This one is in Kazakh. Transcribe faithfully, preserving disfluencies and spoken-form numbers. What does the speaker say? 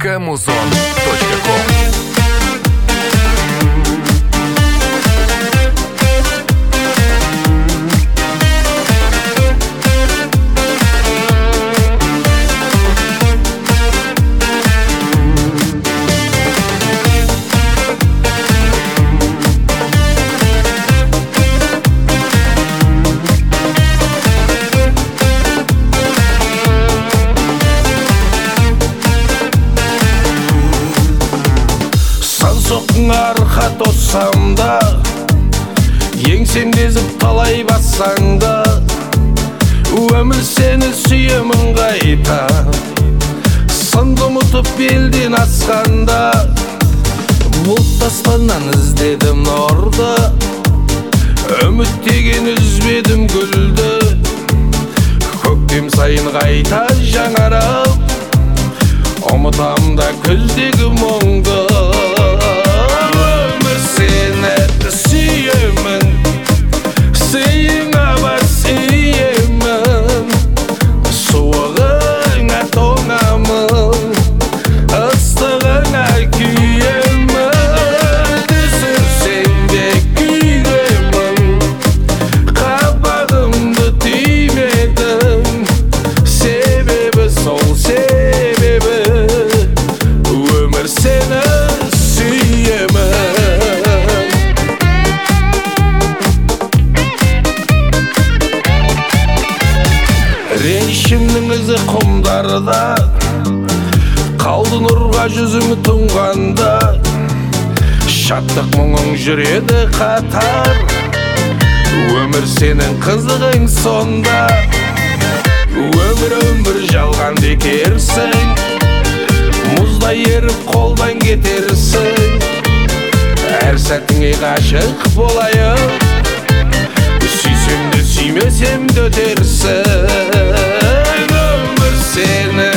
камузон точка ком. Арқа тоссам да, еңсем дезіп талай бассаң да, өмір сені сүйемін қайта. Сынды ұмытып белден асқанда, бұлт аспаннан іздедім нұрды, үміттеген үзбедім гүлді. Көктем сайын қайта жаңарып, ұмытам да күздегі мұңды. Seni suyemem, suyuna basıyemem, soğuğuna toğamam, ıstığına güyemem. Düşürsen de güyemem, kabağımda tüymedim, sebebi sol sebebi, ömür seni suyemem. Ренішімнің ізі құмдарда, қалды нұрға жүзімі тұнғанда, шаттық мұңың жүреді қатар, өмір сенің қызығың сонда. Өмір өмір жалған бекерсің, мұздай еріп қолдан кетерсің. Әр сәтіңе ғашық болайын, сүйсем де сүймесем де өтерсің. Өмір сені